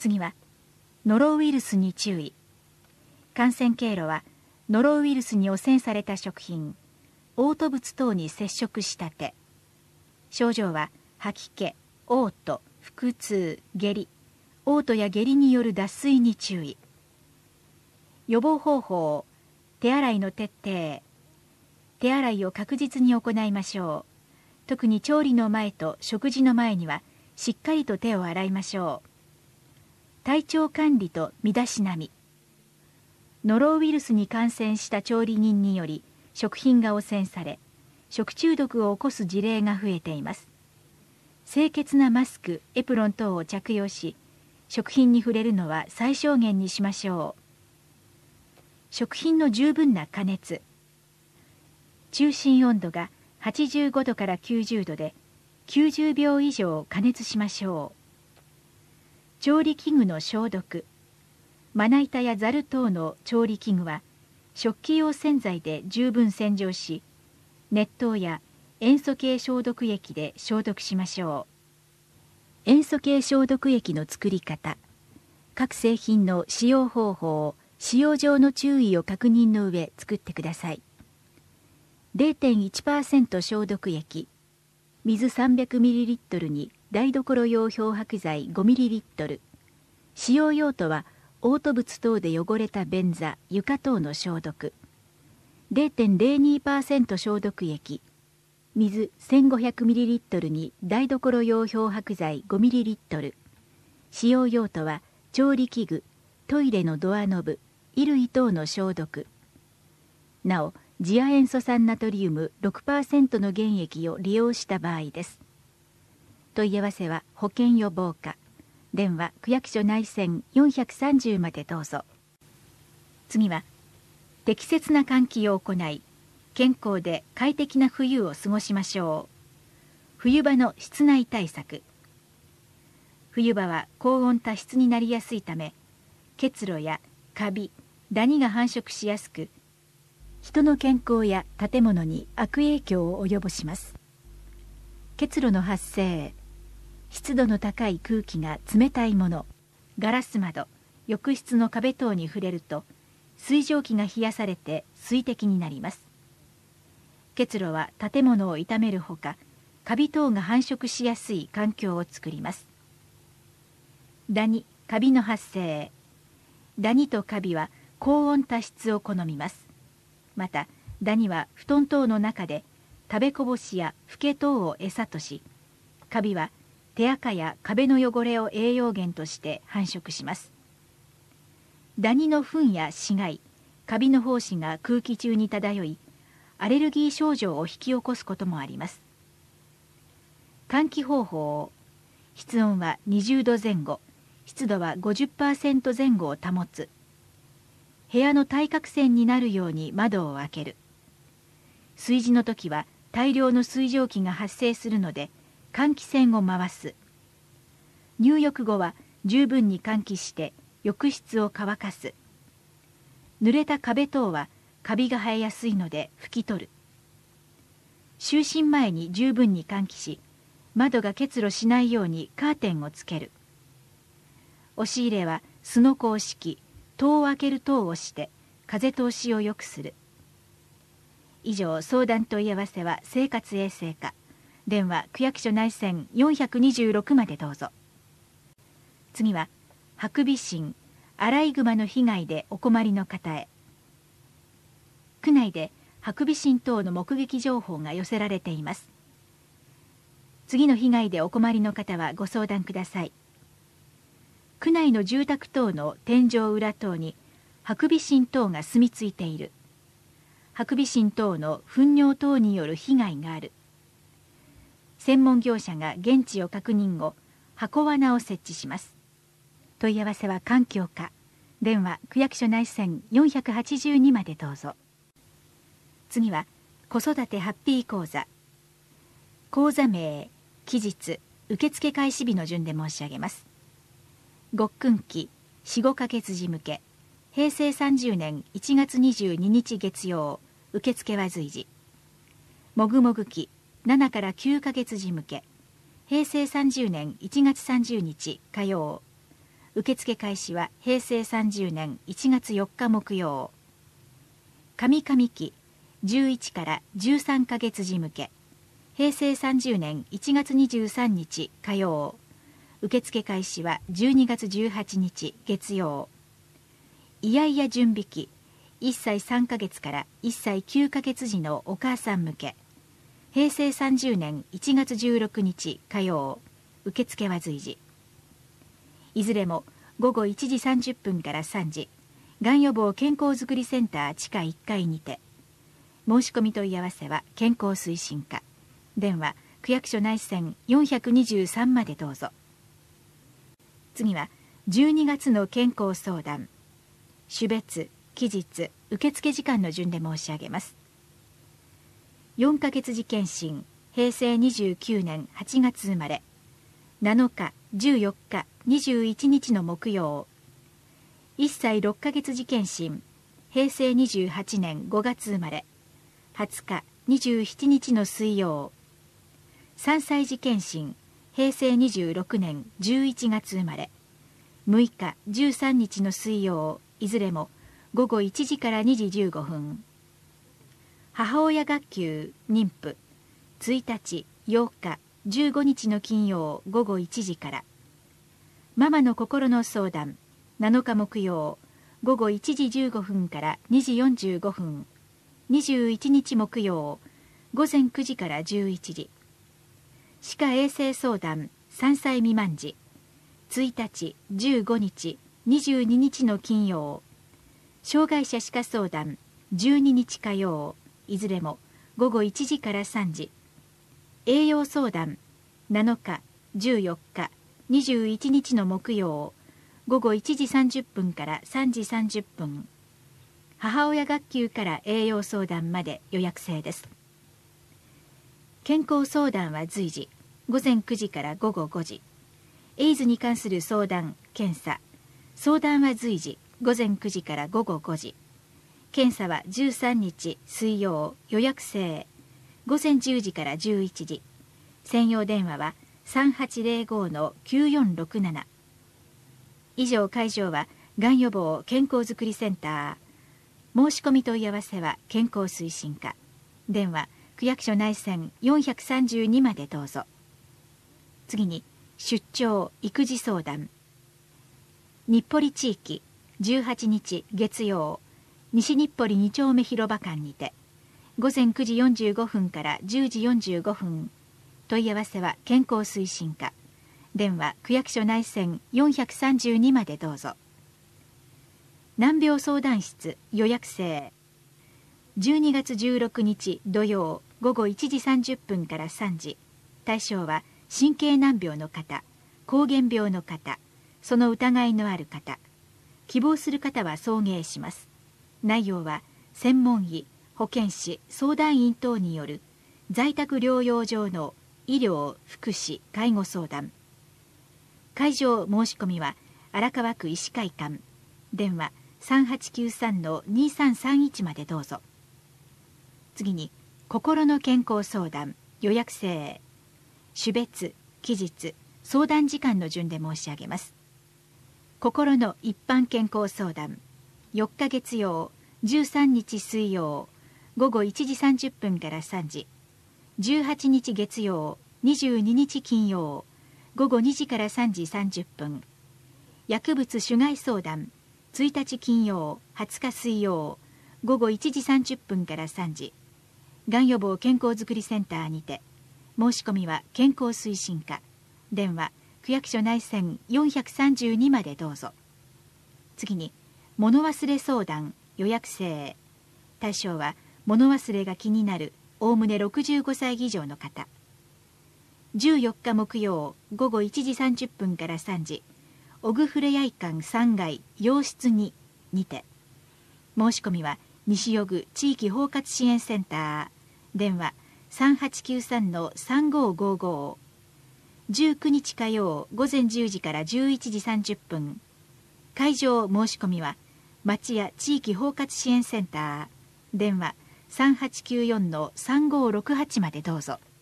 次はノロウイルスに注意。感染経路はノロウイルスに汚染された食品、嘔吐物等に接触した手。症状は吐き気、嘔吐、腹痛、下痢、嘔吐や下痢による脱水に注意。予防方法、手洗いの徹底。手洗いを確実に行いましょう。特に調理の前と食事の前にはしっかりと手を洗いましょう。体調管理と身だしなみ。ノロウイルスに感染した調理人により食品が汚染され、食中毒を起こす事例が増えています。清潔なマスク、エプロン等を着用し、食品に触れるのは最小限にしましょう。食品の十分な加熱。中心温度が85度から90度で90秒以上加熱しましょう。調理器具の消毒。まな板やざる等の調理器具は食器用洗剤で十分洗浄し、熱湯や塩素系消毒液で消毒しましょう。塩素系消毒液の作り方、各製品の使用方法、使用上の注意を確認の上作ってください。0.1% 消毒液、水 300ml に台所用漂白剤 5ml。使用用途は嘔吐物等で汚れた便座、床等の消毒。0.02% 消毒液、水 1500ml に台所用漂白剤 5ml。使用用途は調理器具、トイレのドアノブ、衣類等の消毒。なお、次亜塩素酸ナトリウム 6% の原液を利用した場合です。問い合わせは保健予防課。電話区役所内線430までどうぞ。次は適切な換気を行い、健康で快適な冬を過ごしましょう。冬場の室内対策。冬場は高温多湿になりやすいため、結露やカビ、ダニが繁殖しやすく、人の健康や建物に悪影響を及ぼします。結露の発生、湿度の高い空気が冷たいもの、ガラス窓、浴室の壁等に触れると、水蒸気が冷やされて水滴になります。結露は建物を傷めるほか、カビ等が繁殖しやすい環境を作ります。ダニ、カビの発生。ダニとカビは高温多湿を好みます。また、ダニは布団等の中で食べこぼしやフケ等を餌とし、カビは手垢や壁の汚れを栄養源として繁殖します。ダニの糞や死骸、カビの胞子が空気中に漂い、アレルギー症状を引き起こすこともあります。換気方法。室温は20度前後、湿度は 50% 前後を保つ。部屋の対角線になるように窓を開ける。炊事の時は大量の水蒸気が発生するので換気扇を回す。入浴後は十分に換気して浴室を乾かす。濡れた壁等はカビが生えやすいので拭き取る。就寝前に十分に換気し、窓が結露しないようにカーテンをつける。押し入れはすのこを敷き、戸を開ける等をして風通しを良くする。以上、相談問い合わせは生活衛生課。電話区役所内線426までどうぞ。次はハクビシン、アライグマの被害でお困りの方へ。区内でハクビシン等の目撃情報が寄せられています。次の被害でお困りの方はご相談ください。区内の住宅等の天井裏等にハクビシン等が住み着いている。ハクビシン等の糞尿等による被害がある。専門業者が現地を確認後、箱罠を設置します。問い合わせは環境課。電話区役所内線482までどうぞ。次は子育てハッピー講座。講座名、期日、受付開始日の順で申し上げます。ごっくん期4、5ヶ月時向け、平成30年1月22日月曜、受付は随時。もぐもぐ期7から9ヶ月時向け、平成30年1月30日火曜、 受付開始は平成30年1月4日木曜。上上期11から13ヶ月時向け、平成30年1月23日火曜。受付開始は12月18日月曜。いやいや準備期1歳3ヶ月から1歳9ヶ月時のお母さん向け、平成30年1月16日火曜。受付は随時。いずれも午後1時30分から3時、がん予防健康づくりセンター地下1階にて。申し込み問い合わせは健康推進課。電話区役所内線423までどうぞ。次は12月の健康相談。種別、期日、受付時間の順で申し上げます。4ヶ月時検診、平成29年8月生まれ、7日、14日、21日の木曜。1歳6ヶ月時検診、平成28年5月生まれ、20日、27日の水曜。3歳児検診、平成26年11月生まれ、6日、13日の水曜。いずれも午後1時から2時15分。母親学級妊婦、1日、8日、15日の金曜午後1時から。ママの心の相談、7日木曜、午後1時15分から2時45分。21日木曜、午前9時から11時。歯科衛生相談、3歳未満児、1日、15日、22日の金曜。障害者歯科相談、12日火曜。いずれも午後1時から3時。栄養相談、7日、14日、21日の木曜。午後1時30分から3時30分。母親学級から栄養相談まで予約制です。健康相談は随時、午前9時から午後5時。エイズに関する相談、検査。相談は随時、午前9時から午後5時。検査は13日水曜、予約制。午前10時から11時。専用電話は 3805-9467。以上会場は、がん予防健康づくりセンター。申し込み問い合わせは健康推進課。電話区役所内線432までどうぞ。次に出張育児相談。日暮里地域18日月曜、西日暮里2丁目広場館にて、午前9時45分から10時45分。問い合わせは健康推進課。電話区役所内線432までどうぞ。難病相談室予約制。12月16日土曜午後1時30分から3時。対象は神経難病の方、膠原病の方、その疑いのある方。希望する方は送迎します。内容は専門医、保健師、相談員等による在宅療養上の医療・福祉・介護相談。会場申し込みは荒川区医師会館。電話3893-2331までどうぞ。次に心の健康相談予約制。種別、期日、相談時間の順で申し上げます。心の一般健康相談。4日月曜、13日水曜、午後1時30分から3時。18日月曜、22日金曜、午後2時から3時30分。薬物種害相談。1日金曜、20日水曜、午後1時30分から3時。がん予防健康づくりセンターにて。申し込みは健康推進課。電話区役所内線432までどうぞ。次に物忘れ相談予約制。対象は物忘れが気になるおおむね65歳以上の方。14日木曜午後1時30分から3時。オグフレヤイ館3階洋室2にて。申し込みは西予具地域包括支援センター。電話3893-3555。19日火曜午前10時から11時30分。会場申し込みは町屋地域包括支援センター。電話3894-3568までどうぞ。